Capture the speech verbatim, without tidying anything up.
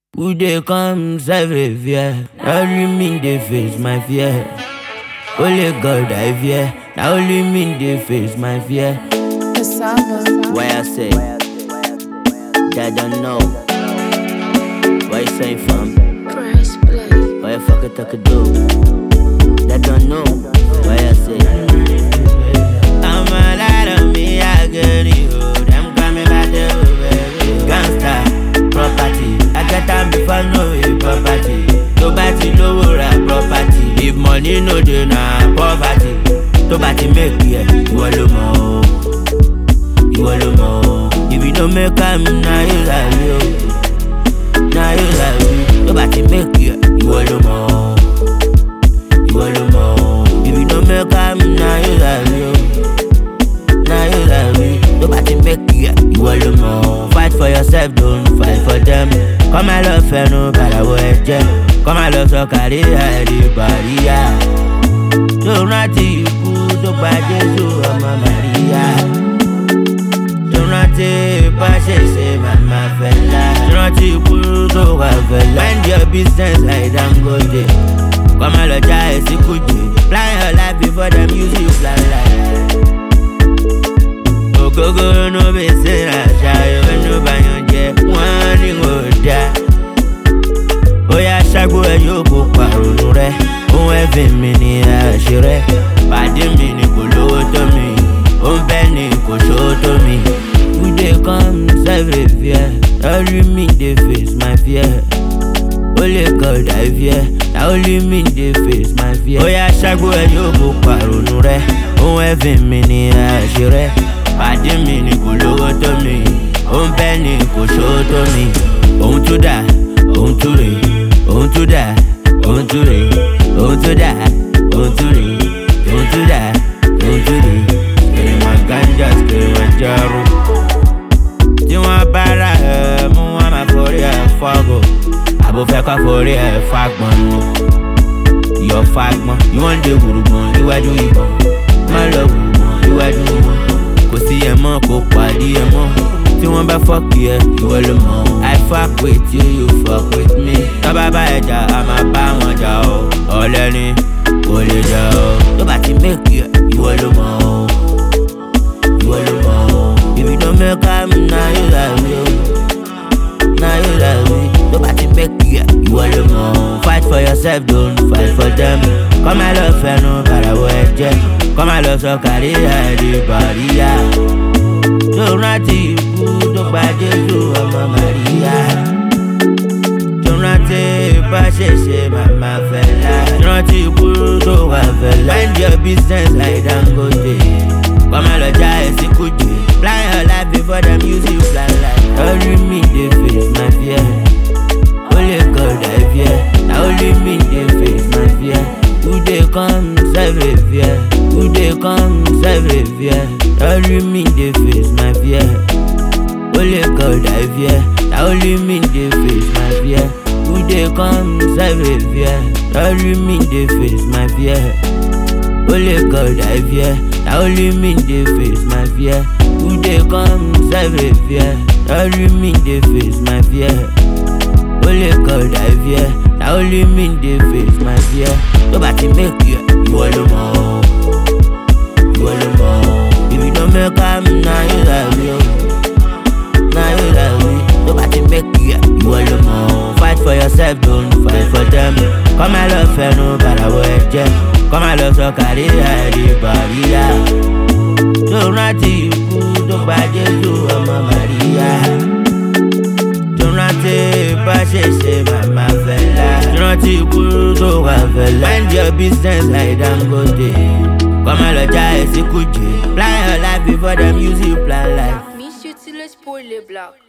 Who they come everywhere? Only me they face my fear. Only God I fear. Now only me they face my fear. Why I say they don't know. Why you saying from? Why you fucking talk a do? They don't know. Why I say I'm a lot of me I get you. Them coming back to gangsta property. I get time before no property. Nobody know where property. If money no dey na poverty. Nobody make it. You all know. You all know. If you don't make am, now you like you. Now you like you. Nobody make it. You all know. You all know. If you don't make am, now you like you. Now you like me. Nobody make it. You all know. Fight for yourself, don't fight for them. Come I love for no better way, come I love so carry everybody. Don't not you to buy Jesus, Mama Maria. Don't not take passes, say Mama Fella. Don't not you to have a mind your business like them go there. Come I love Jai, see good day. Plan your life before them use you plan life. Oh, go go, no be say I shy, when no buy your jet, one thing go die. Oya ṣàgbó ẹ yóò kó pàrònú rẹ. Ohun ẹ̀fìn mi ni àṣírí. Pàdé mi ni kò lówó tó mi. Ohun bẹ́ẹ̀ ni kò ṣòwò tó mi. We dey come everywhere. Only me dey face my fear. Only God I fear. Na only me dey face my fear. Oya ṣàgbó ẹ yóò kó pàrònú rẹ. Ohun ẹ̀fìn mi ni àṣírí. Pàdé mi ni kò lówó tó mi. Ohun bẹ́ẹ̀ ni kò ṣòwò tó mi. Ohun tó dà, ohun tó rè é. On to die, on to the, on to die, on to the, on to die, on to the. Scream my ganja, scream my jaru. You want para, mu want my for your fago. Abo feka for your fagman. Your fagman, you want the gurubon, you are doing bon. My love, you are doing bon. Go see a man, go party a man. You want to fuck yeah, you all alone. I fuck with you, you fuck with me. Baba eja, I'm a bang jao. All any, all jao. Nobody make you, you all alone. You all alone. If you don't make am, now you love you. Now you love me. Nobody make you, you all alone. Fight for yourself, don't fight for them. Come I love for no better way, come I love so carry everybody. Don't not you, don't buy Jesus, Mama Maria. Don't not take passes, say Mama Fella. Don't not you, don't have a mind your business like them go there. Come and love Jai, see good day. Plan your life before them use you plan life. Only me they face my fear. Only God I fear. Now only me they face my fear. Who they come everywhere? Who they come everywhere? Only me they face my fear. Only God I fear. Now only me they face my fear. Who they come everywhere? Only me they face my fear. Only God I fear. Now only me they face my fear. Who they come everywhere? Only me they face my fear. Only God I fear. Now only me they face my fear. Nobody make you, you all alone. You all alone. If you don't make am, now you love you. Now you love me. Nobody make you, you all alone. Fight for yourself, don't fight for them. Come I love for no better way, come I love so carry everybody. Don't not you, don't buy Jesus, Mama Maria. Don't not take passes, say Mama Fella. Don't not you, don't have a mind your business like them go there. Come and love Jai, see good day. Plan your life before them use you plan life. Monsieur, tu laisses pour les blagues.